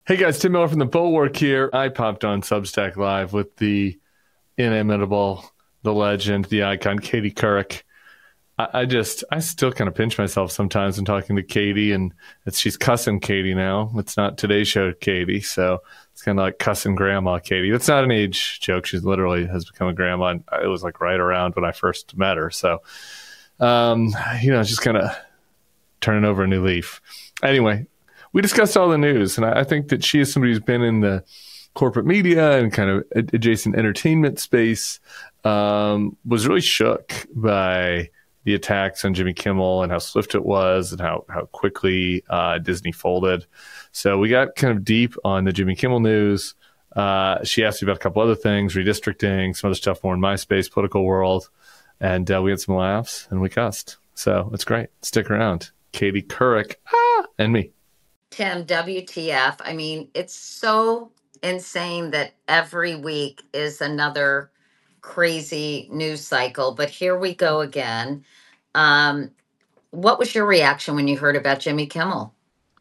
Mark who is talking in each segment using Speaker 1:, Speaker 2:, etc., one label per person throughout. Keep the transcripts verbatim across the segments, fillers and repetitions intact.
Speaker 1: Hey guys, Tim Miller from the Bulwark here. I popped on Substack Live with the inimitable, the legend, the icon, Katie Couric. I, I just, I still kind of pinch myself sometimes when talking to Katie, and it's, she's cussing Katie now. It's not Today's Show Katie, so it's kind of like cussing Grandma Katie. That's not an age joke. She's literally has become a grandma, and it was like right around when I first met her. So, um, you know, just kind of turning over a new leaf. Anyway, we discussed all the news, and I think that she is somebody who's been in the corporate media and kind of adjacent entertainment space, um, was really shook by the attacks on Jimmy Kimmel and how swift it was and how, how quickly uh, Disney folded. So we got kind of deep on the Jimmy Kimmel news. Uh, she asked me about a couple other things, redistricting, some other stuff more in my space, political world, and uh, we had some laughs and we cussed. So it's great. Stick around. Katie Couric ah, and me.
Speaker 2: Tim, W T F. I mean, it's so insane that every week is another crazy news cycle, but here we go again. Um, what was your reaction when you heard about Jimmy Kimmel?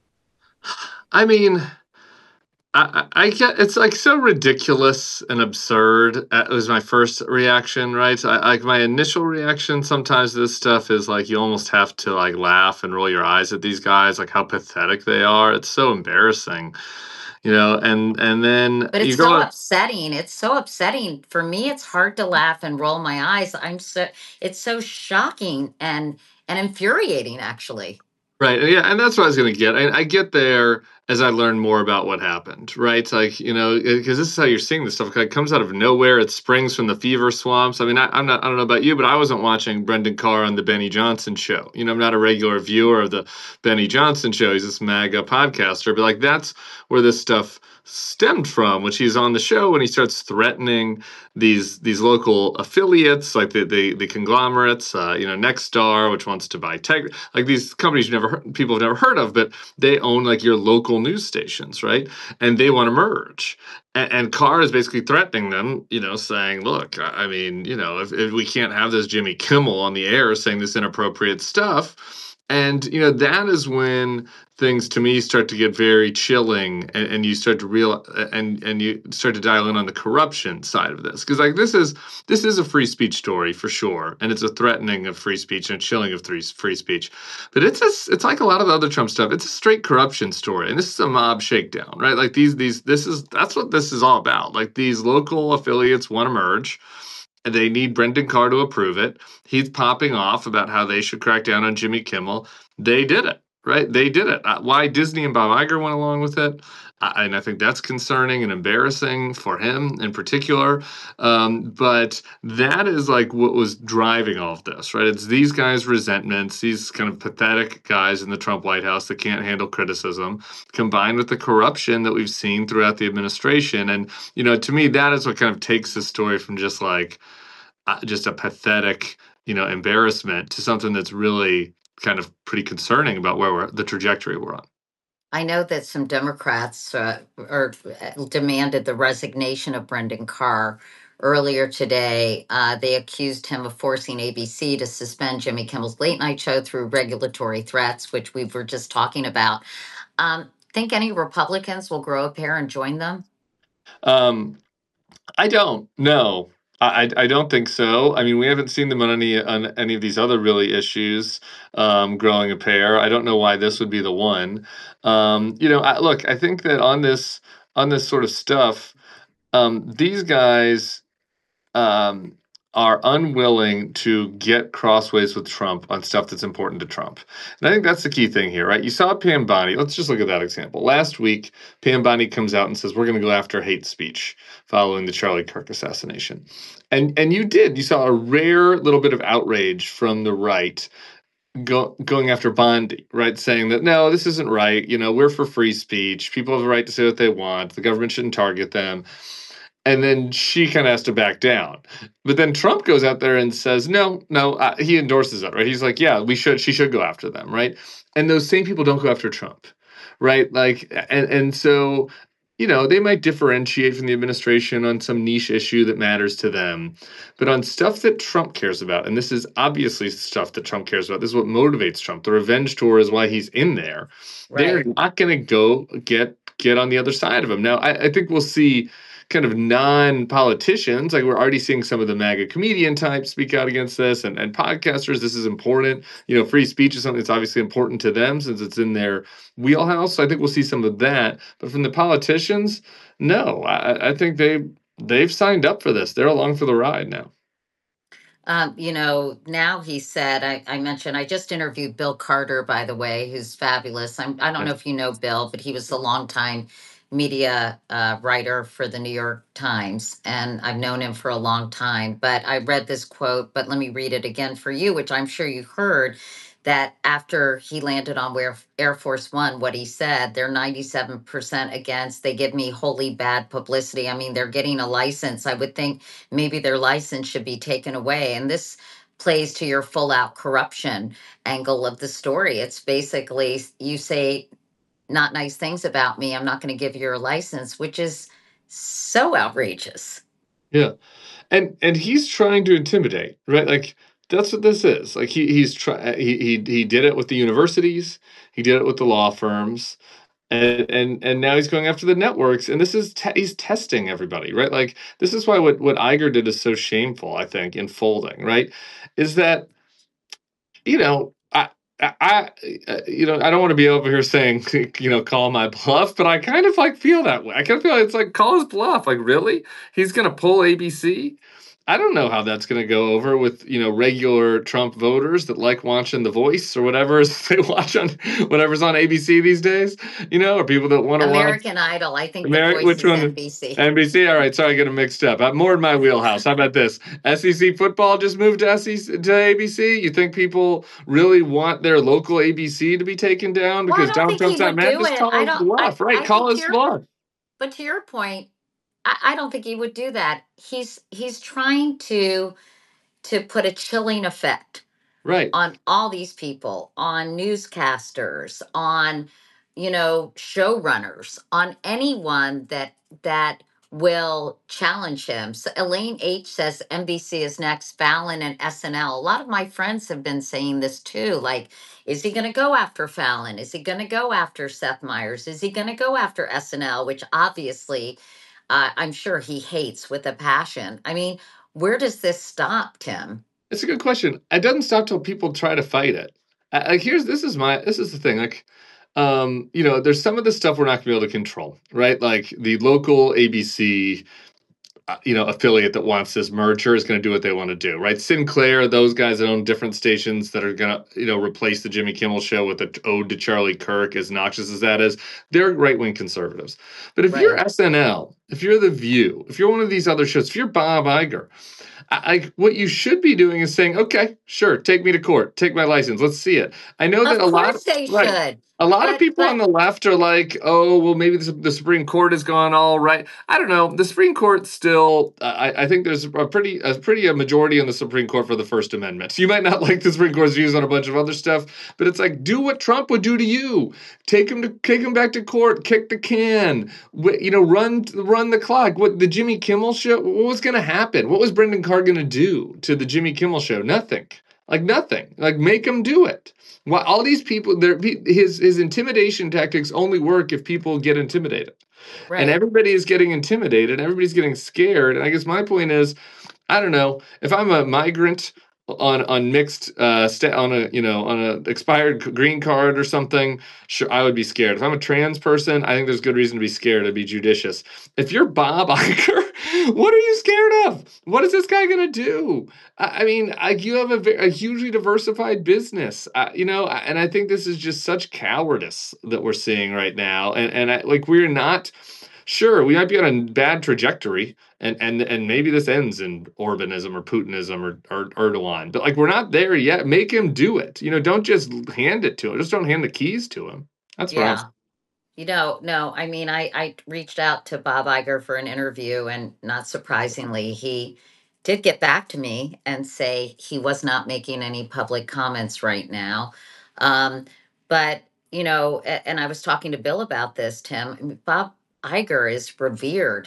Speaker 3: I mean, I, I get it's like so ridiculous and absurd. That was my first reaction, right? I, like my initial reaction sometimes to this stuff is like you almost have to like laugh and roll your eyes at these guys, like how pathetic they are. It's so embarrassing, you know. And and then
Speaker 2: But
Speaker 3: you
Speaker 2: it's so
Speaker 3: go,
Speaker 2: upsetting. It's so upsetting. For me, it's hard to laugh and roll my eyes. I'm so it's so shocking and and infuriating actually.
Speaker 3: right, yeah, and that's what I was gonna get. I, I get there as I learn more about what happened, right? Like, you know, because this is how you're seeing this stuff. It comes out of nowhere. It springs from the fever swamps. I mean, I, I'm not. I don't know about you, but I wasn't watching Brendan Carr on the Benny Johnson show. You know, I'm not a regular viewer of the Benny Johnson show. He's this MAGA podcaster, but like that's where this stuff stemmed from, which he's on the show when he starts threatening these these local affiliates, like the the, the conglomerates, uh, you know, Nexstar, which wants to buy tech, like these companies you've never heard, people have never heard of, but they own like your local news stations, right? And they want to merge. And, and Carr is basically threatening them, you know, saying, "Look, I I mean, you know, if, if we can't have this Jimmy Kimmel on the air saying this inappropriate stuff." And you know that is when things to me start to get very chilling, and, and you start to real and and you start to dial in on the corruption side of this, because like this is this is a free speech story for sure, and it's a threatening of free speech and a chilling of free free speech, but it's a, it's like a lot of the other Trump stuff. It's a straight corruption story, and this is a mob shakedown, right? Like these these this is that's what this is all about. Like these local affiliates want to merge. They need Brendan Carr to approve it. He's popping off about how they should crack down on Jimmy Kimmel. They did it, right? They did it. Uh, why Disney and Bob Iger went along with it, uh, and I think that's concerning and embarrassing for him in particular. Um, but that is like what was driving all of this, right? It's these guys' resentments, these kind of pathetic guys in the Trump White House that can't handle criticism, combined with the corruption that we've seen throughout the administration. And, you know, to me, that is what kind of takes the story from just like, uh, just a pathetic, you know, embarrassment to something that's really kind of pretty concerning about where we're the trajectory we're on.
Speaker 2: I know that some Democrats uh, or uh, demanded the resignation of Brendan Carr earlier today. Uh, they accused him of forcing A B C to suspend Jimmy Kimmel's late night show through regulatory threats, which we were just talking about. Um, think any Republicans will grow a pair and join them?
Speaker 3: Um, I don't know. I, I I don't think so. I mean, we haven't seen them on any on any of these other really issues, um, growing a pair. I don't know why this would be the one. Um, you know, I, look, I think that on this on this sort of stuff, um, these guys um, are unwilling to get crossways with Trump on stuff that's important to Trump. And I think that's the key thing here, right? You saw Pam Bondi. Let's just look at that example. Last week, Pam Bondi comes out and says, we're going to go after hate speech following the Charlie Kirk assassination. And and you did. You saw a rare little bit of outrage from the right go, going after Bondi, right? Saying that, no, this isn't right. You know, we're for free speech. People have the right to say what they want. The government shouldn't target them. And then she kind of has to back down. But then Trump goes out there and says, no, no, uh, he endorses it, right? He's like, yeah, we should, she should go after them, right? And those same people don't go after Trump, right? Like, and, and so, you know, they might differentiate from the administration on some niche issue that matters to them. But on stuff that Trump cares about, and this is obviously stuff that Trump cares about, this is what motivates Trump. The revenge tour is why he's in there. They're
Speaker 2: Right.
Speaker 3: not going to go get get on the other side of him. Now, I, I think we'll see kind of non-politicians, like we're already seeing some of the MAGA comedian types speak out against this, and, and podcasters. This is important. You know, free speech is something that's obviously important to them since it's in their wheelhouse. So I think we'll see some of that. But from the politicians, no, I, I think they they've signed up for this. They're along for the ride now.
Speaker 2: Um, you know, now he said, I, I mentioned, I just interviewed Bill Carter, by the way, who's fabulous. I'm, I don't know if you know Bill, but he was a longtime media uh, writer for the New York Times, and I've known him for a long time. But I read this quote, but let me read it again for you, which I'm sure you heard, that after he landed on Air, Air Force One, what he said, they're ninety-seven percent against. They give me wholly bad publicity. I mean, they're getting a license. I would think maybe their license should be taken away. And this plays to your full out corruption angle of the story. It's basically you say not nice things about me, I'm not going to give you a license, which is so outrageous.
Speaker 3: Yeah. And and he's trying to intimidate, right? Like that's what this is. Like he he's try he he he did it with the universities, he did it with the law firms, and and and now he's going after the networks. And this is te- he's testing everybody, right? Like this is why what what Iger did is so shameful. I think in folding, right, is that you know. I, I, I, you know, I don't want to be over here saying, you know, call my bluff, but I kind of like feel that way. I kind of feel like it's like call his bluff. Like, really? He's going to pull A B C? I don't know how that's going to go over with, you know, regular Trump voters that like watching The Voice or whatever they watch on whatever's on A B C these days, you know, or people that want to watch
Speaker 2: American Idol. I think
Speaker 3: Ameri-
Speaker 2: The Voice
Speaker 3: which
Speaker 2: is
Speaker 3: one?
Speaker 2: N B C.
Speaker 3: N B C. All right, sorry, I get them mixed up. I'm more in my wheelhouse. How about this? S E C football just moved to S E C to A B C. You think people really want their local A B C to be taken down
Speaker 2: Well, I
Speaker 3: because
Speaker 2: don't
Speaker 3: Donald
Speaker 2: think he
Speaker 3: Trump's not
Speaker 2: would
Speaker 3: mad?
Speaker 2: do
Speaker 3: Just
Speaker 2: it.
Speaker 3: call
Speaker 2: I
Speaker 3: his
Speaker 2: don't. I,
Speaker 3: bluff, right?
Speaker 2: I
Speaker 3: Call
Speaker 2: think to
Speaker 3: his
Speaker 2: your,
Speaker 3: bluff.
Speaker 2: but to your point, I, I don't think he would do that. He's he's trying to to put a chilling effect
Speaker 3: Right.
Speaker 2: on all these people, on newscasters, on, you know, showrunners, on anyone that that will challenge him. So Elaine H says N B C is next, Fallon and S N L. A lot of my friends have been saying this too. Like, is he going to go after Fallon? Is he going to go after Seth Meyers? Is he going to go after S N L, which obviously uh, I'm sure he hates with a passion. I mean, where does this stop, Tim?
Speaker 3: It's a good question. It doesn't stop till people try to fight it. Uh, Like here's this is my this is the thing. Like, um, you know, there's some of the stuff we're not gonna be able to control, right? Like the local A B C, uh, you know, affiliate that wants this merger is going to do what they want to do, right? Sinclair, those guys that own different stations that are going to, you know, replace the Jimmy Kimmel show with an ode to Charlie Kirk, as noxious as that is, they're right wing conservatives. But if you're
Speaker 2: Right.
Speaker 3: S N L, if you're The View, if you're one of these other shows, if you're Bob Iger, I, I, what you should be doing is saying, okay, sure, take me to court, take my license, let's see it. I know that
Speaker 2: Of
Speaker 3: a lot,
Speaker 2: course they
Speaker 3: right?
Speaker 2: should.
Speaker 3: A lot of
Speaker 2: But
Speaker 3: people on
Speaker 2: but
Speaker 3: the left are like, oh, well, maybe the, the Supreme Court has gone all right. I don't know. The Supreme Court still, I, I think there's a pretty, a pretty a majority on the Supreme Court for the First Amendment. You might not like the Supreme Court's views on a bunch of other stuff, but it's like, do what Trump would do to you. Take him to, take him back to court, kick the can, Wh- you know, run, run the clock. What the Jimmy Kimmel show? What was going to happen? What was Brendan Carr going to do to the Jimmy Kimmel show? Nothing. Like nothing. Like make him do it. Why all these people? They're, his his intimidation tactics only work if people get intimidated, and
Speaker 2: right.
Speaker 3: everybody is getting intimidated. Everybody's getting scared. And I guess my point is, I don't know if I'm a migrant on on mixed uh sta- on a you know on a expired c- green card or something. Sure, I would be scared. If I'm a trans person, I think there's good reason to be scared. To be judicious. If you're Bob Iger, what are you scared of? What is this guy gonna do? I I mean, I, you have a, ve- a hugely diversified business, uh, you know, I- and I think this is just such cowardice that we're seeing right now. And and I, like we're not sure we might be on a bad trajectory, and and and maybe this ends in Orbanism or Putinism or, or Erdogan, but like we're not there yet. Make him do it. You know, don't just hand it to him. Just don't hand the keys to him. That's what I'm.
Speaker 2: Yeah. You know, no, I mean, I, I reached out to Bob Iger for an interview, and not surprisingly, he did get back to me and say he was not making any public comments right now. Um, but, you know, a- and I was talking to Bill about this, Tim. I mean, Bob Iger is revered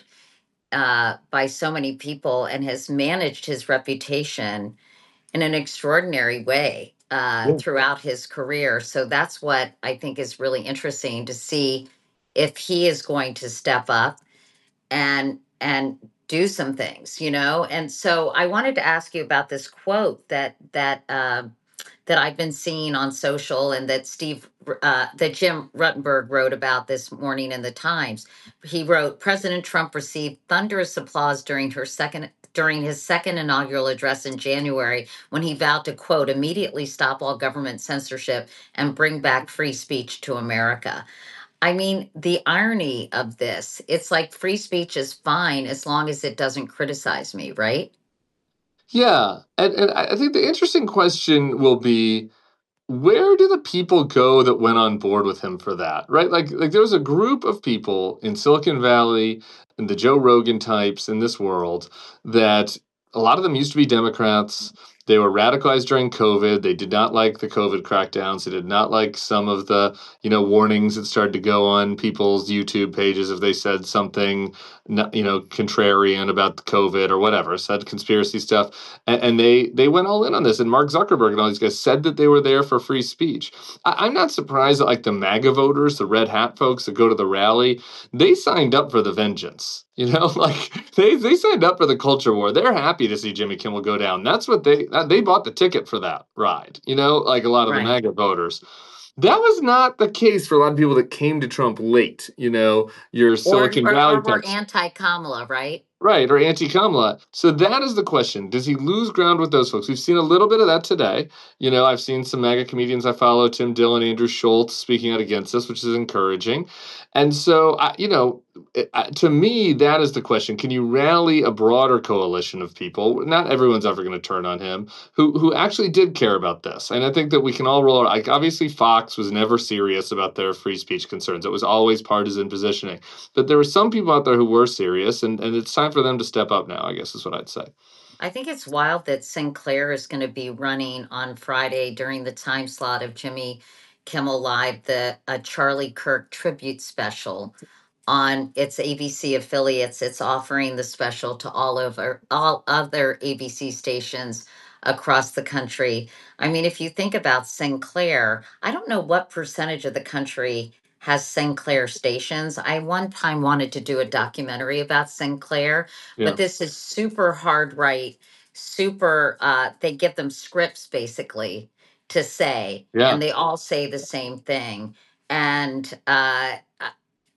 Speaker 2: uh, by so many people and has managed his reputation in an extraordinary way uh,
Speaker 3: Yeah.
Speaker 2: throughout his career. So that's what I think is really interesting to see if he is going to step up and and do some things, you know. And so I wanted to ask you about this quote that that uh, that I've been seeing on social, and that Steve uh, that Jim Ruttenberg wrote about this morning in the Times. He wrote, President Trump received thunderous applause during her second during his second inaugural address in January, when he vowed to, quote, immediately stop all government censorship and bring back free speech to America. I mean, the irony of this, it's like free speech is fine as long as it doesn't criticize me, right?
Speaker 3: Yeah, and and I I think the interesting question will be, where do the people go that went on board with him for that, right? Like like there was a group of people in Silicon Valley and the Joe Rogan types in this world that a lot of them used to be Democrats. They were radicalized during COVID. They did not like the COVID crackdowns. They did not like some of the, you know, warnings that started to go on people's YouTube pages if they said something, n- you know, contrarian about the COVID or whatever, said conspiracy stuff, and, and they they went all in on this. And Mark Zuckerberg and all these guys said that they were there for free speech. I, I'm not surprised that like the MAGA voters, the red hat folks that go to the rally, they signed up for the vengeance. You know, like they they signed up for the culture war. They're happy to see Jimmy Kimmel go down. That's what they that, they bought the ticket for that ride. You know, like a lot of the
Speaker 2: Right.
Speaker 3: MAGA voters. That was not the case for a lot of people that came to Trump late. You know, your
Speaker 2: Or
Speaker 3: Silicon
Speaker 2: or,
Speaker 3: Valley
Speaker 2: or we're
Speaker 3: types.
Speaker 2: anti-Kamala, right?
Speaker 3: Right, or anti-Kamala. So that is the question. Does he lose ground with those folks? We've seen a little bit of that today. You know, I've seen some MAGA comedians I follow, Tim Dillon, Andrew Schultz, speaking out against this, which is encouraging. And so, I, you know, it, uh, to me, that is the question. Can you rally a broader coalition of people? Not everyone's ever going to turn on him, who who actually did care about this. And I think that we can all roll. Like, obviously, Fox was never serious about their free speech concerns. It was always partisan positioning. But there were some people out there who were serious, and, and it's time for them to step up now, I guess is what I'd say.
Speaker 2: I think it's wild that Sinclair is going to be running on Friday during the time slot of Jimmy Kimmel Live, the a Charlie Kirk tribute special on its A B C affiliates. It's offering the special to all of our, all other A B C stations across the country. I mean, if you think about Sinclair, I don't know what percentage of the country has Sinclair stations. I one time wanted to do a documentary about Sinclair, but
Speaker 3: Yeah.
Speaker 2: this is super hard right, super uh they give them scripts basically to say,
Speaker 3: Yeah.
Speaker 2: and they all say the same thing. And uh I-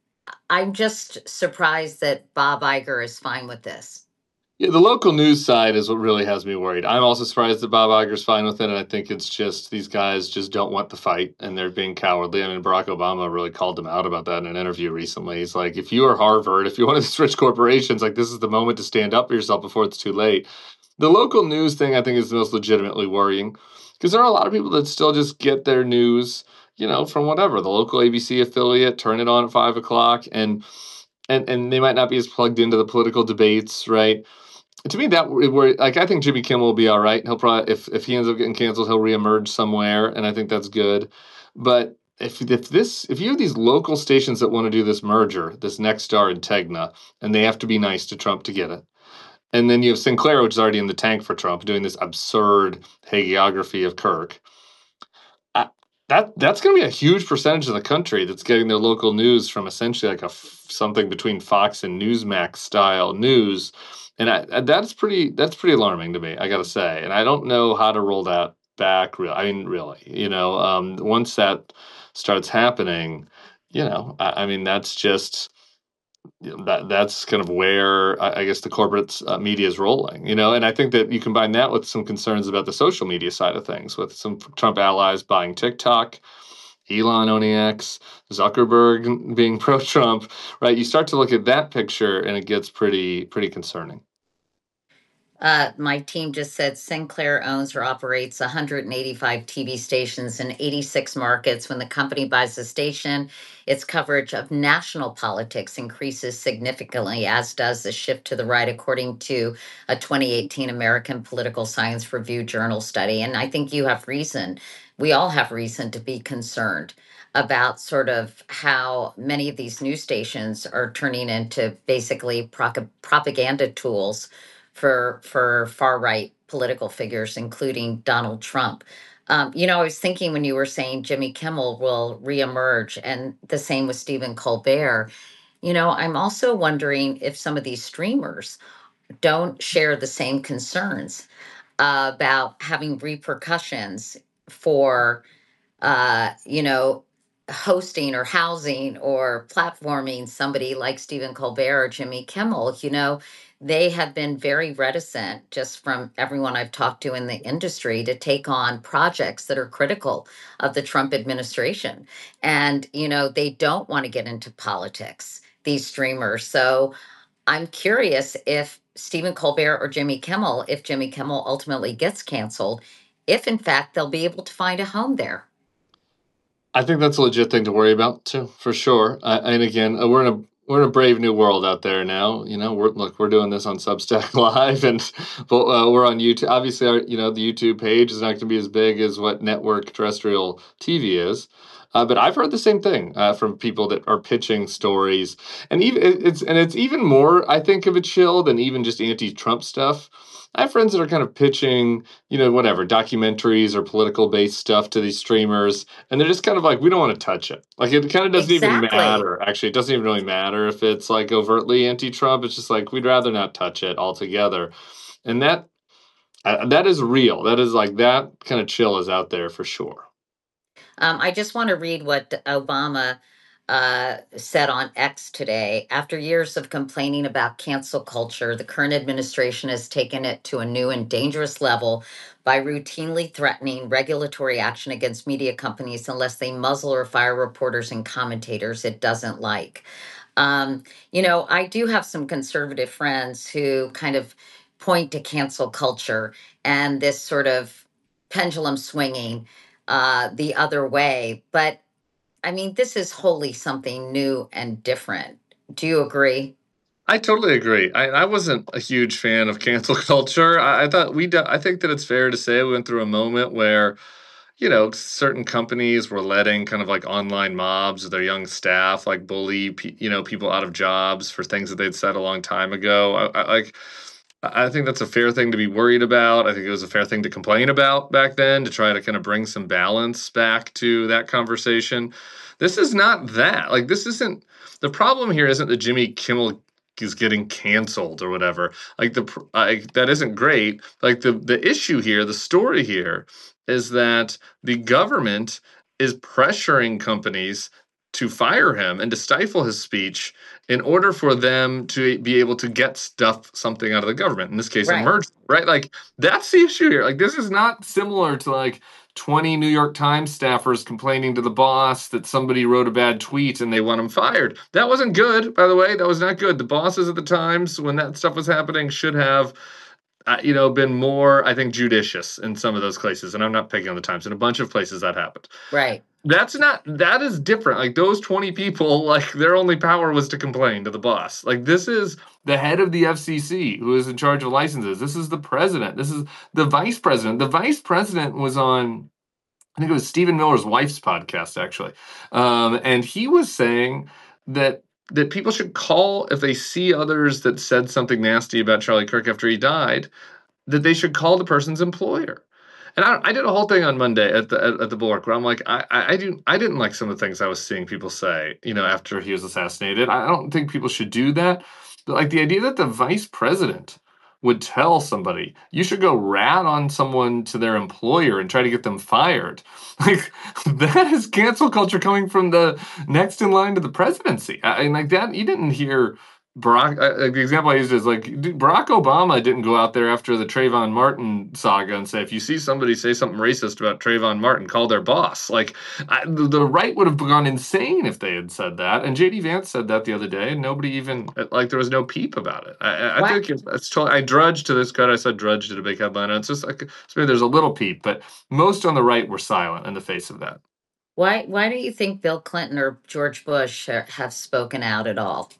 Speaker 2: I'm just surprised that Bob Iger is fine with this.
Speaker 3: Yeah, the local news side is what really has me worried. I'm also surprised that Bob Iger's fine with it, and I think it's just these guys just don't want the fight and they're being cowardly. I mean, Barack Obama really called him out about that in an interview recently. He's like, if you are Harvard, if you're one of these rich corporations, like this is the moment to stand up for yourself before it's too late. The local news thing, I think, is the most legitimately worrying because there are a lot of people that still just get their news, you know, from whatever the local A B C affiliate, turn it on at five o'clock, and and and they might not be as plugged into the political debates, right? To me, that where like I think Jimmy Kimmel will be all right. He'll probably if if he ends up getting canceled, he'll reemerge somewhere, and I think that's good. But if if this if you have these local stations that want to do this merger, this Nexstar and Tegna, and they have to be nice to Trump to get it, and then you have Sinclair, which is already in the tank for Trump, doing this absurd hagiography of Kirk. I, that that's going to be a huge percentage of the country that's getting their local news from essentially like a f- something between Fox and Newsmax style news, and I, I- that's pretty that's pretty alarming to me. I got to say, and I don't know how to roll that back. Real, I mean, really, you know, um, once that starts happening, you know, I, I mean, that's just you know, that that's kind of where I, I guess the corporate uh, media is rolling, you know, and I think that you combine that with some concerns about the social media side of things, with some Trump allies buying TikTok, Elon owning X, Zuckerberg being pro-Trump, right? You start to look at that picture, and it gets pretty pretty concerning.
Speaker 2: Uh, my team just said Sinclair owns or operates one hundred eighty-five T V stations in eighty-six markets. When the company buys a station, its coverage of national politics increases significantly, as does the shift to the right, according to a twenty eighteen American Political Science Review Journal study. And I think you have reason, we all have reason to be concerned about sort of how many of these news stations are turning into basically proc- propaganda tools for for far right political figures, including Donald Trump. Um, you know, I was thinking when you were saying Jimmy Kimmel will reemerge, and the same with Stephen Colbert. You know, I'm also wondering if some of these streamers don't share the same concerns uh, about having repercussions for uh, you know, hosting or housing or platforming somebody like Stephen Colbert or Jimmy Kimmel. You know, they have been very reticent, just from everyone I've talked to in the industry, to take on projects that are critical of the Trump administration. And, you know, they don't want to get into politics, these streamers. So I'm curious if Stephen Colbert or Jimmy Kimmel, if Jimmy Kimmel ultimately gets canceled, if in fact they'll be able to find a home there.
Speaker 3: I think that's a legit thing to worry about too, for sure. Uh, and again, uh, we're in a we're in a brave new world out there now. You know, we're look, we're doing this on Substack Live, and but, uh, we're on YouTube. Obviously, our you know the YouTube page is not going to be as big as what network terrestrial T V is. Uh, but I've heard the same thing uh, from people that are pitching stories, and even it's and it's even more, I think, of a chill than even just anti-Trump stuff. I have friends that are kind of pitching, you know, whatever documentaries or political-based stuff to these streamers, and they're just kind of like, we don't want to touch it. Like it kind of doesn't even
Speaker 2: Exactly.
Speaker 3: matter. Actually, it doesn't even really matter if it's like overtly anti-Trump. It's just like we'd rather not touch it altogether, and that uh, that is real. That is like that kind of chill is out there for sure.
Speaker 2: Um, I just want to read what Obama uh, said on X today. After years of complaining about cancel culture, the current administration has taken it to a new and dangerous level by routinely threatening regulatory action against media companies unless they muzzle or fire reporters and commentators it doesn't like. Um, you know, I do have some conservative friends who kind of point to cancel culture and this sort of pendulum swinging uh, the other way. But I mean, this is wholly something new and different. Do you agree?
Speaker 3: I totally agree. I, I wasn't a huge fan of cancel culture. I, I thought we. Do, I think that it's fair to say we went through a moment where, you know, certain companies were letting kind of like online mobs of their young staff like bully, pe- you know, people out of jobs for things that they'd said a long time ago. I, I like. I I think that's a fair thing to be worried about. I think it was a fair thing to complain about back then to try to kind of bring some balance back to that conversation. This is not that. Like, this isn't the problem here. Isn't that Jimmy Kimmel is getting canceled or whatever? Like the pr- like that isn't great. Like the the issue here, the story here, is that the government is pressuring companies to fire him and to stifle his speech in order for them to be able to get stuff, something out of the government, in this case, a
Speaker 2: Right.
Speaker 3: merger, right? Like, that's the issue here. Like, this is not similar to like twenty New York Times staffers complaining to the boss that somebody wrote a bad tweet and they want him fired. That wasn't good, by the way. That was not good. The bosses at the Times, when that stuff was happening, should have uh, you know, been more, I think, judicious in some of those cases. And I'm not picking on the Times. In a bunch of places that happened.
Speaker 2: Right.
Speaker 3: That's not, that is different. Like those twenty people, like their only power was to complain to the boss. Like this is the head of the F C C who is in charge of licenses. This is the president. This is the vice president. The vice president was on, I think it was Stephen Miller's wife's podcast, actually. Um, and he was saying that that people should call if they see others that said something nasty about Charlie Kirk after he died, that they should call the person's employer. And I, I did a whole thing on Monday at the at, at the Bulwark where I'm like, I, I I didn't I didn't like some of the things I was seeing people say, you know, after he was assassinated. I don't think people should do that. But like the idea that the vice president would tell somebody you should go rat on someone to their employer and try to get them fired, like that is cancel culture coming from the next in line to the presidency. I, and like that, you didn't hear Barack, uh, like the example I used is like dude, Barack Obama didn't go out there after the Trayvon Martin saga and say, if you see somebody say something racist about Trayvon Martin, call their boss. Like I, the, the right would have gone insane if they had said that. And J D Vance said that the other day, and nobody even like there was no peep about it. I, I
Speaker 2: Why,
Speaker 3: think it's, it's totally, I drudged to this cut. I said drudged did a big headline. And it's just like so maybe there's a little peep, but most on the right were silent in the face of that.
Speaker 2: why, why do you think Bill Clinton or George Bush uh, have spoken out at all?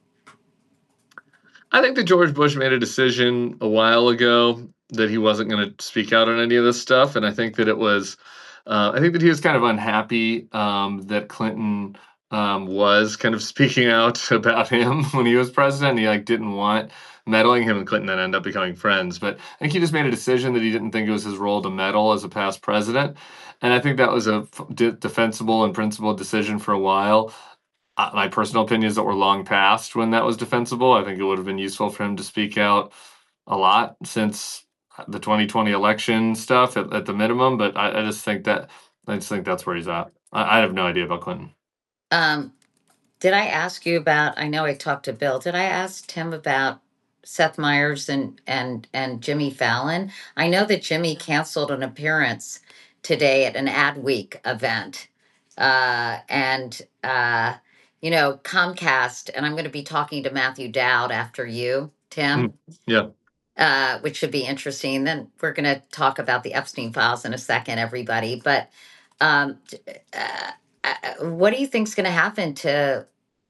Speaker 3: I think that George Bush made a decision a while ago that he wasn't going to speak out on any of this stuff, and I think that it was, uh, I think that he was kind of unhappy um, that Clinton um, was kind of speaking out about him when he was president. He like didn't want meddling. Him and Clinton then end up becoming friends. But I think he just made a decision that he didn't think it was his role to meddle as a past president. And I think that was a f- de- defensible and principled decision for a while. Uh, my personal opinion is that we're long past when that was defensible. I think it would have been useful for him to speak out a lot since the twenty twenty election stuff at, at the minimum. But I, I just think that I just think that's where he's at. I, I have no idea about Clinton.
Speaker 2: Um, did I ask you about? I know I talked to Bill. Did I ask Tim about Seth Meyers and and and Jimmy Fallon? I know that Jimmy canceled an appearance today at an Adweek event, uh, and uh, you know Comcast. And I'm going to be talking to Matthew Dowd after you, Tim.
Speaker 3: Mm, yeah.
Speaker 2: Uh, which should be interesting. Then we're going to talk about the Epstein files in a second, everybody. But um, t- uh, uh, what do you think's going to happen to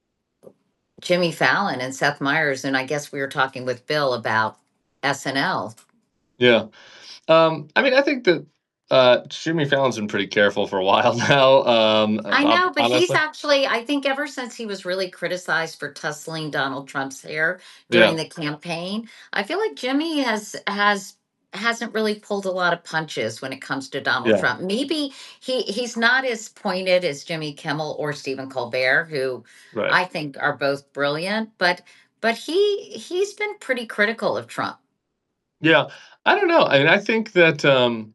Speaker 2: Jimmy Fallon and Seth Meyers? And I guess we were talking with Bill about S N L.
Speaker 3: Yeah. Um, I mean, I think that uh, Jimmy Fallon's been pretty careful for a while now. Um,
Speaker 2: I
Speaker 3: hon-
Speaker 2: know, but he's
Speaker 3: honestly,
Speaker 2: actually, I think ever since he was really criticized for tussling Donald Trump's hair
Speaker 3: yeah,
Speaker 2: during the campaign, I feel like Jimmy has has hasn't really pulled a lot of punches when it comes to Donald
Speaker 3: yeah,
Speaker 2: Trump. Maybe he he's not as pointed as Jimmy Kimmel or Stephen Colbert, who
Speaker 3: right.
Speaker 2: I think are both brilliant, but but he he's been pretty critical of Trump.
Speaker 3: Yeah, I don't know. I mean, I think that um,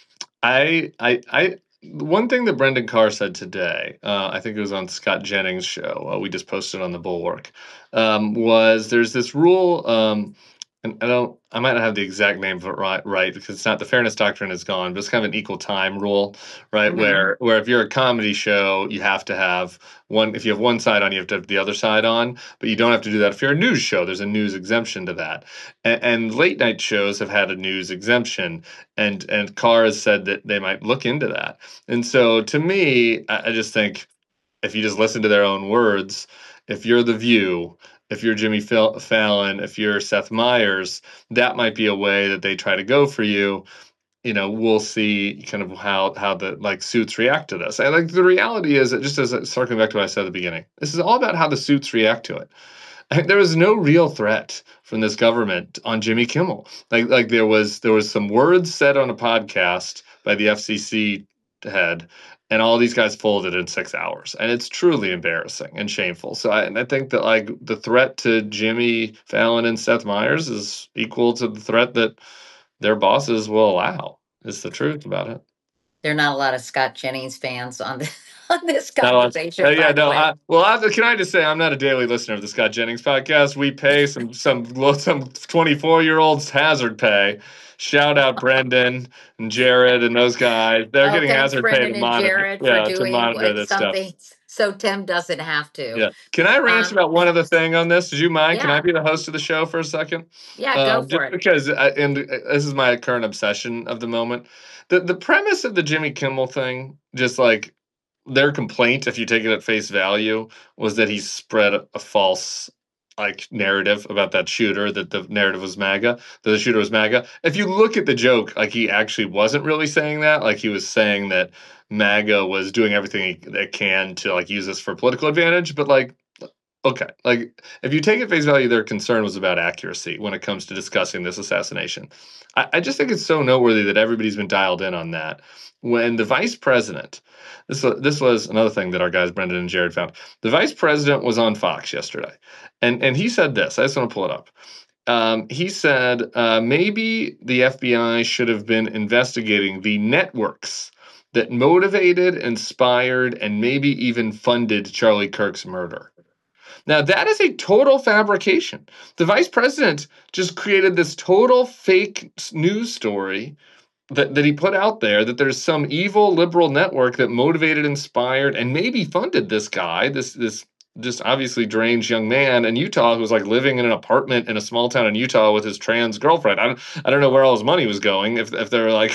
Speaker 3: I, I, I. One thing that Brendan Carr said today, uh, I think it was on Scott Jennings' show. Uh, we just posted on the Bulwark. Um, was there's this rule, um, and I don't, I might not have the exact name of it right, right, because it's not the fairness doctrine is gone, but it's kind of an equal time rule, right?
Speaker 2: Mhm.
Speaker 3: Where, where if you're a comedy show, you have to have one. If you have one side on, you have to have the other side on, but you don't have to do that if you're a news show. There's a news exemption to that, and, and late night shows have had a news exemption, and and Carr has said that they might look into that. And so to me, I, I just think if you just listen to their own words, if you're The View, if you're Jimmy Fal- Fallon, if you're Seth Meyers, that might be a way that they try to go for you. You know, we'll see kind of how how the like suits react to this. I like the reality is that just as circling back to what I said at the beginning, this is all about how the suits react to it. There was no real threat from this government on Jimmy Kimmel. Like like there was there was some words said on a podcast by the F C C head, and all these guys folded in six hours, and it's truly embarrassing and shameful. So I, and I think that like the threat to Jimmy Fallon and Seth Meyers is equal to the threat that their bosses will allow. Is the truth about it.
Speaker 2: There are not a lot of Scott Jennings fans on this, on this
Speaker 3: No, uh,
Speaker 2: conversation,
Speaker 3: yeah,
Speaker 2: by the
Speaker 3: no.
Speaker 2: way.
Speaker 3: I, well, I, can I just say I'm not a daily listener of the Scott Jennings podcast. We pay some some some twenty-four year olds hazard pay. Shout out Brendan and Jared and those guys. They're
Speaker 2: Oh,
Speaker 3: getting
Speaker 2: thanks,
Speaker 3: hazard pay to
Speaker 2: Brendan and
Speaker 3: monitor.
Speaker 2: Jared, for
Speaker 3: Yeah, to
Speaker 2: doing
Speaker 3: monitor
Speaker 2: what
Speaker 3: this stuff.
Speaker 2: something so Tim doesn't have to.
Speaker 3: Yeah. Can I rant
Speaker 2: Um,
Speaker 3: about one other thing on this? Did you mind? Can I
Speaker 2: Yeah,
Speaker 3: be the host of the show for a second?
Speaker 2: yeah, go
Speaker 3: Um, just
Speaker 2: for it.
Speaker 3: because, I, and uh, this is my current obsession of the moment. The the premise of the Jimmy Kimmel thing, just like their complaint, if you take it at face value, was that he spread a, a false like narrative about that shooter, that the narrative was MAGA, that the shooter was MAGA. If you look at the joke, like he actually wasn't really saying that. Like he was saying that MAGA was doing everything it can to like use this for political advantage. But like, okay, like if you take it face value, their concern was about accuracy when it comes to discussing this assassination. I, I just think it's so noteworthy that everybody's been dialed in on that. When the vice president, this was, this was another thing that our guys Brendan and Jared found. The vice president was on Fox yesterday, and and he said this. I just want to pull it up. Um, he said uh, maybe the F B I should have been investigating the networks that motivated, inspired, and maybe even funded Charlie Kirk's murder. Now, that is a total fabrication. The vice president just created this total fake news story that, that he put out there, that there's some evil liberal network that motivated, inspired, and maybe funded this guy, this this just obviously deranged young man in Utah who was like living in an apartment in a small town in Utah with his trans girlfriend. I don't, I don't know where all his money was going. If if they're like,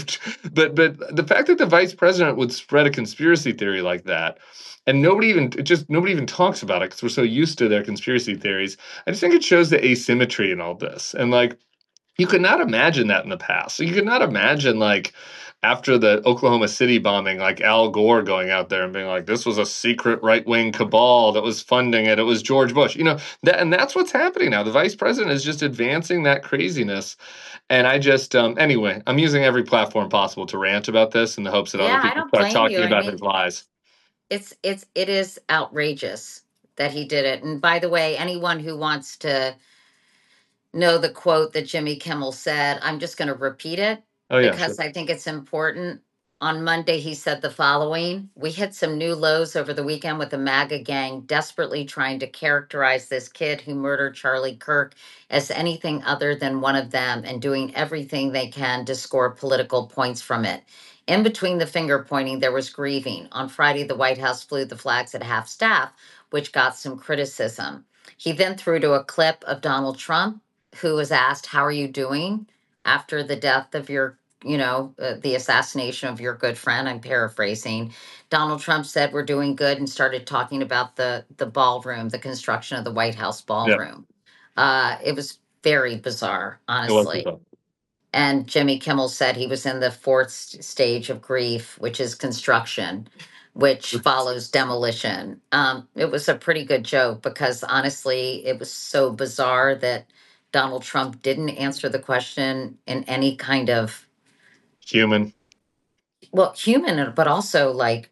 Speaker 3: but but the fact that the vice president would spread a conspiracy theory like that, and nobody even it just nobody even talks about it because we're so used to their conspiracy theories. I just think it shows the asymmetry in all this, and like you could not imagine that in the past. So you could not imagine like after the Oklahoma City bombing, like Al Gore going out there and being like, this was a secret right wing cabal that was funding it. It was George Bush, you know, that, and that's what's happening now. The vice president is just advancing that craziness. And I just, um, anyway, I'm using every platform possible to rant about this in the hopes that other
Speaker 2: Yeah, I
Speaker 3: people
Speaker 2: don't
Speaker 3: start
Speaker 2: blame you.
Speaker 3: talking
Speaker 2: I
Speaker 3: about
Speaker 2: mean,
Speaker 3: his lies.
Speaker 2: it's it's it is outrageous that he did it. And by the way, anyone who wants to know the quote that Jimmy Kimmel said, I'm just going to repeat it
Speaker 3: Oh, yeah, sure.
Speaker 2: because I think it's important. On Monday, he said the following: We hit some new lows over the weekend with the MAGA gang desperately trying to characterize this kid who murdered Charlie Kirk as anything other than one of them and doing everything they can to score political points from it. In between the finger pointing, there was grieving. On Friday, the White House flew the flags at half staff, which got some criticism. He then threw to a clip of Donald Trump, who was asked, How are you doing after the death of your, you know, uh, the assassination of your good friend? I'm paraphrasing. Donald Trump said, We're doing good, and started talking about the, the ballroom, the construction of the White House
Speaker 3: Yeah,
Speaker 2: ballroom. Uh, it was very bizarre,
Speaker 3: it was
Speaker 2: honestly.
Speaker 3: bizarre.
Speaker 2: And Jimmy Kimmel said he was in the fourth st- stage of grief, which is construction, which follows demolition. Um, it was a pretty good joke because honestly, it was so bizarre that Donald Trump didn't answer the question in any kind of,
Speaker 3: Human.
Speaker 2: well, human, but also like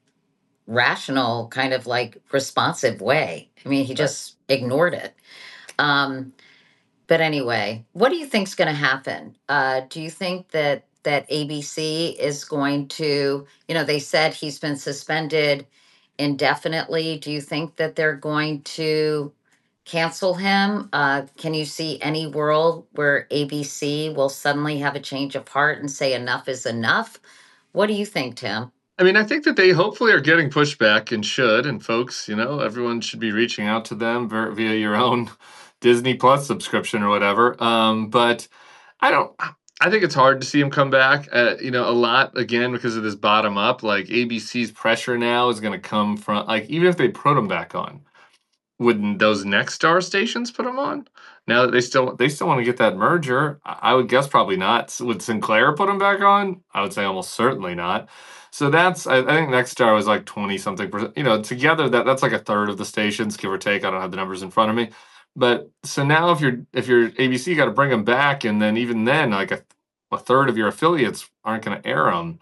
Speaker 2: rational, kind of like responsive way. I mean, he
Speaker 3: Right.
Speaker 2: just ignored it. Um, But anyway, what do you think's going to happen? Uh, do you think that that A B C is going to, you know, they said he's been suspended indefinitely. Do you think that they're going to cancel him? Uh, can you see any world where A B C will suddenly have a change of heart and say enough is enough? What do you think, Tim?
Speaker 3: I mean, I think that they hopefully are getting pushback and should, and folks, you know, everyone should be reaching out to them ver- via your own Disney Plus subscription or whatever. Um, but I don't. I think it's hard to see him come back. Uh, you know, a lot again because of this bottom up. Like A B C's pressure now is going to come from like even if they put him back on, wouldn't those next star stations put him on? Now that they still they still want to get that merger, I I would guess probably not. S- Would Sinclair put him back on? I would say almost certainly not. So that's I, I think next star was like twenty something percent. You know, together that that's like a third of the stations, give or take. I don't have the numbers in front of me. But so now if you're if you're A B C got to bring them back, and then even then like a, a third of your affiliates aren't going to air them.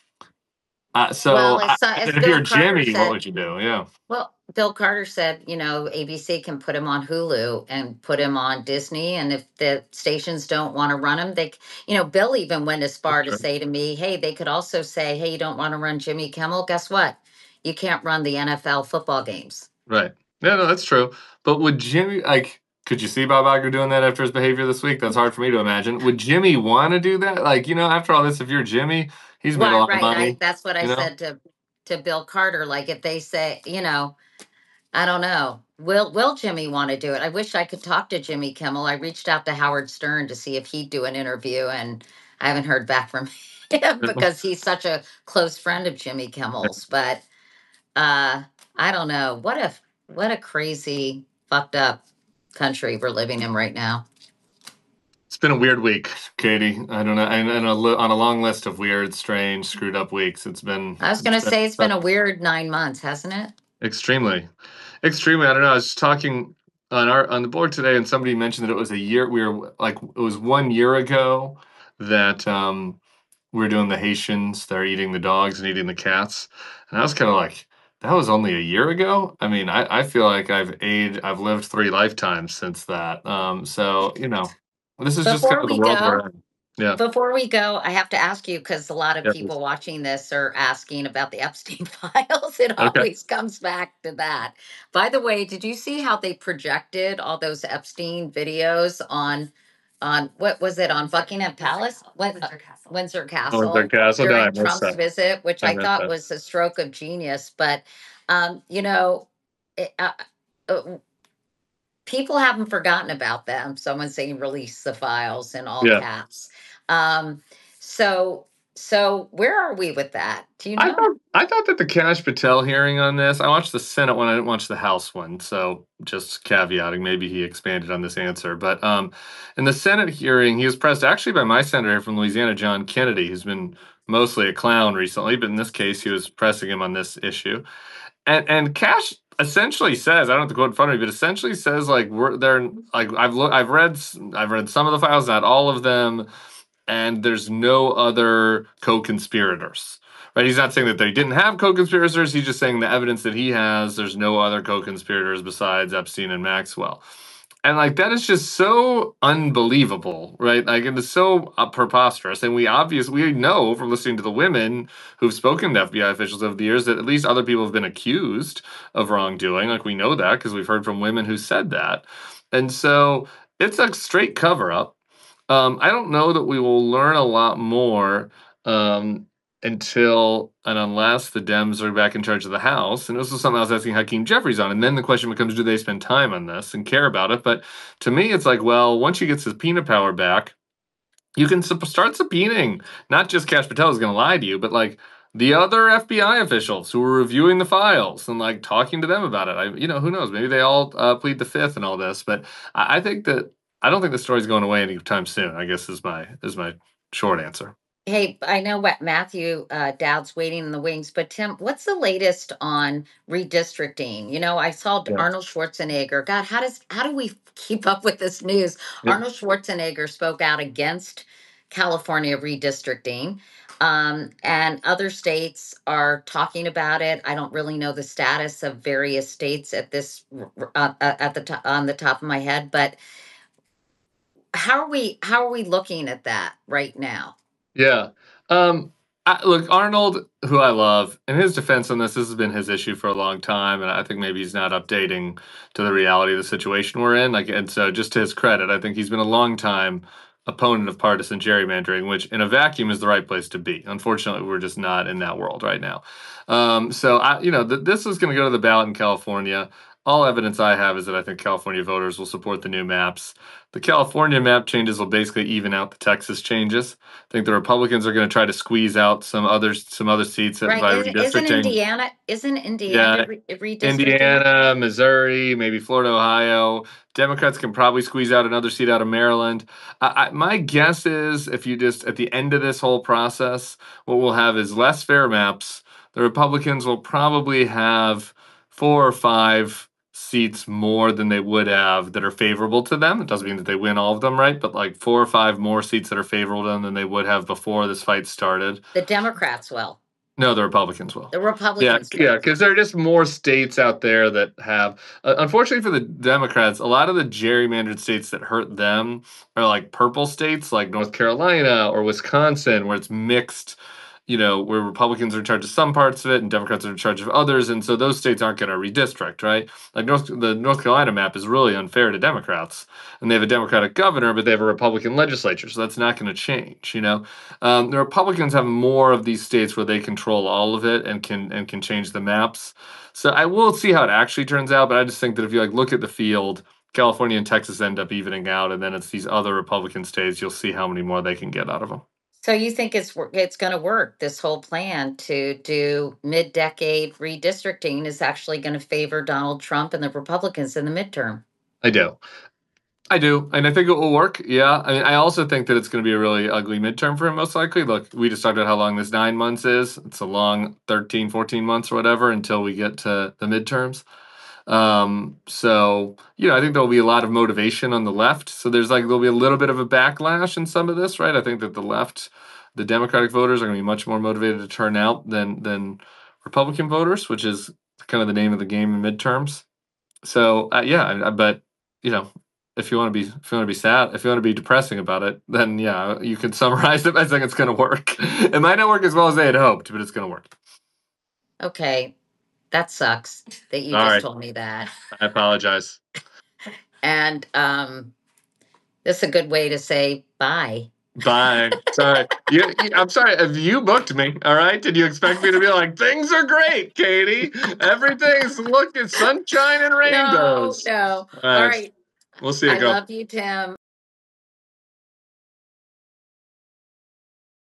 Speaker 3: Uh, so
Speaker 2: Well,
Speaker 3: I,
Speaker 2: as, uh,
Speaker 3: and
Speaker 2: as
Speaker 3: then if you're
Speaker 2: Bill Carter
Speaker 3: Jimmy, what
Speaker 2: said,
Speaker 3: would you do? Yeah,
Speaker 2: Well, Bill Carter said, you know, A B C can put him on Hulu and put him on Disney. And if the stations don't want to run him, they, c- you know, Bill even went as
Speaker 3: that's
Speaker 2: far to
Speaker 3: true.
Speaker 2: say to me, hey, they could also say, hey, you don't want to run Jimmy Kimmel? Guess what? You can't run the N F L football games.
Speaker 3: Right. Yeah, no, that's true. But would Jimmy like? Could you see Bob Iger doing that after his behavior this week? That's hard for me to imagine. Would Jimmy want to do that? Like, you know, after all this, if you're Jimmy, he's made a
Speaker 2: Right,
Speaker 3: lot of
Speaker 2: right. I
Speaker 3: money.
Speaker 2: that's what I
Speaker 3: You know,
Speaker 2: said to to Bill Carter. Like if they say, you know, I don't know. Will Will Jimmy want to do it? I wish I could talk to Jimmy Kimmel. I reached out to Howard Stern to see if he'd do an interview, and I haven't heard back from him because he's such a close friend of Jimmy Kimmel's. But uh, I don't know. What if what a crazy fucked up country we're living in right now.
Speaker 3: it's been a weird week, Katie. I don't know, and, and a li- on a long list of weird, strange, screwed up weeks. It's been
Speaker 2: I was
Speaker 3: it's
Speaker 2: gonna
Speaker 3: been
Speaker 2: say it's been a weird nine months, hasn't it?
Speaker 3: extremely, extremely. I don't know. I was talking on our on the board today, and somebody mentioned that it was a year. We were like it was one year ago that um we were doing the Haitians. They're eating the dogs and eating the cats, and I was kind of like, that was only a year ago. I mean, I, I feel like I've aged, I've lived three lifetimes since that. Um, so you know, this is just kind
Speaker 2: Before
Speaker 3: of the
Speaker 2: we
Speaker 3: world
Speaker 2: go,
Speaker 3: we're in. Yeah,
Speaker 2: Before we go, I have to ask you because a lot of
Speaker 3: yeah.
Speaker 2: people watching this are asking about the Epstein files. It
Speaker 3: Okay.
Speaker 2: always comes back to that. By the way, did you see how they projected all those Epstein videos on on what was it on Buckingham Palace? What, Windsor Castle. Windsor
Speaker 3: Oh, it's their
Speaker 2: Castle
Speaker 3: castle. No, I
Speaker 2: during
Speaker 3: missed
Speaker 2: Trump's
Speaker 3: that.
Speaker 2: visit, which
Speaker 3: I
Speaker 2: I
Speaker 3: missed
Speaker 2: thought
Speaker 3: that.
Speaker 2: was a stroke of genius. But um, you know, it, uh, uh, people haven't forgotten about them. Someone saying release the files in all
Speaker 3: Yeah.
Speaker 2: caps. Um, so So where are we with that? Do you
Speaker 3: I
Speaker 2: know?
Speaker 3: thought I thought that the Kash Patel hearing on this. I watched the Senate one. I didn't watch the House one. So just caveating, maybe he expanded on this answer. But um, in the Senate hearing, he was pressed actually by my senator from Louisiana, John Kennedy, who's been mostly a clown recently, but in this case, he was pressing him on this issue. And and Cash essentially says, I don't have to quote in front of me, but essentially says like we're they're like I've looked I've read s- I've read some of the files, not all of them, and there's no other co-conspirators. Right? He's not saying that they didn't have co-conspirators. He's just saying the evidence that he has, there's no other co-conspirators besides Epstein and Maxwell. And like that is just so unbelievable, right? Like it is so uh, preposterous. And we obviously we know from listening to the women who've spoken to F B I officials over the years that at least other people have been accused of wrongdoing. Like we know that because we've heard from women who said that. And so it's a straight cover up. Um, I don't know that we will learn a lot more um, until and unless the Dems are back in charge of the House. And this is something I was asking Hakeem Jeffries on. And then the question becomes, do they spend time on this and care about it? But to me, it's like, well, once you get subpoena power back, you can sup- start subpoenaing. Not just Cash Patel is going to lie to you, but like the other F B I officials who are reviewing the files and like talking to them about it. I, you know, who knows? Maybe they all uh, plead the fifth and all this. But I, I think that I don't think the story's going away anytime soon. I guess is my is my short answer.
Speaker 2: Hey, I know what Matthew uh, Dowd's waiting in the wings, but Tim, what's the latest on redistricting? You know, I saw
Speaker 3: Yeah.
Speaker 2: Arnold Schwarzenegger. God, how does how do we keep up with this news?
Speaker 3: Yep.
Speaker 2: Arnold Schwarzenegger spoke out against California redistricting, um, and other states are talking about it. I don't really know the status of various states at this uh, at the top, on the top of my head, but how are we how are we looking at that right now?
Speaker 3: Yeah. Um, I, look, Arnold, who I love, in his defense on this, this has been his issue for a long time, and I think maybe he's not updating to the reality of the situation we're in. Like, and so, just to his credit, I think he's been a long time opponent of partisan gerrymandering, which in a vacuum is the right place to be. Unfortunately, we're just not in that world right now. Um, so, I, you know, th- this is going to go to the ballot in California. All evidence I have is that I think California voters will support the new maps. The California map changes will basically even out the Texas changes. I think the Republicans are going to try to squeeze out some others, some other seats by
Speaker 2: Right. Is, isn't
Speaker 3: redistricting.
Speaker 2: Indiana, isn't Indiana
Speaker 3: Yeah,
Speaker 2: re- redistricting?
Speaker 3: Indiana, Missouri, maybe Florida, Ohio. Democrats can probably squeeze out another seat out of Maryland. I, I, my guess is if you just, at the end of this whole process, what we'll have is less fair maps. The Republicans will probably have four or five seats more than they would have that are favorable to them. It doesn't mean that they win all of them, right? But like four or five more seats that are favorable to them than they would have before this fight started.
Speaker 2: The Democrats will.
Speaker 3: No, the Republicans will.
Speaker 2: The
Speaker 3: Yeah,
Speaker 2: Republicans will.
Speaker 3: yeah, because there are just more states out there that have. Uh, unfortunately for the Democrats, a lot of the gerrymandered states that hurt them are like purple states, like North Carolina or Wisconsin, where it's mixed. You know, where Republicans are in charge of some parts of it and Democrats are in charge of others, and so those states aren't going to redistrict, right? Like North, the North Carolina map is really unfair to Democrats, and they have a Democratic governor, but they have a Republican legislature, so that's not going to change. You know, um, the Republicans have more of these states where they control all of it and can and can change the maps. So I will see how it actually turns out, but I just think that if you like look at the field, California and Texas end up evening out, and then it's these other Republican states. You'll see how many more they can get out of them.
Speaker 2: So you think it's wor- it's going to work? This whole plan to do mid-decade redistricting is actually going to favor Donald Trump and the Republicans in the midterm.
Speaker 3: I do. I do, and I think it will work. Yeah, I mean, I also think that it's going to be a really ugly midterm for him, most likely. Look, we just talked about how long this nine months is. It's a long thirteen, fourteen months or whatever until we get to the midterms. Um, so, you know, I think there'll be a lot of motivation on the left. So there's like, there'll be a little bit of a backlash in some of this, right? I think that the left, the Democratic voters are going to be much more motivated to turn out than, than Republican voters, which is kind of the name of the game in midterms. So, uh, yeah, I, I, but, you know, if you want to be if you want to be sad, if you want to be depressing about it, then yeah, you can summarize it by saying it's going to work. It might not work as well as they had hoped, but it's going to work.
Speaker 2: Okay, that sucks that you
Speaker 3: All
Speaker 2: just
Speaker 3: right.
Speaker 2: told me that.
Speaker 3: I apologize.
Speaker 2: And um, this is a good way to say bye.
Speaker 3: Bye. Sorry. You, you, I'm sorry. If you booked me, all right, did you expect me to be like, things are great, Katie? Everything's looking sunshine and rainbows.
Speaker 2: No, no.
Speaker 3: All right.
Speaker 2: All right.
Speaker 3: We'll see you
Speaker 2: I
Speaker 3: go.
Speaker 2: love you, Tim.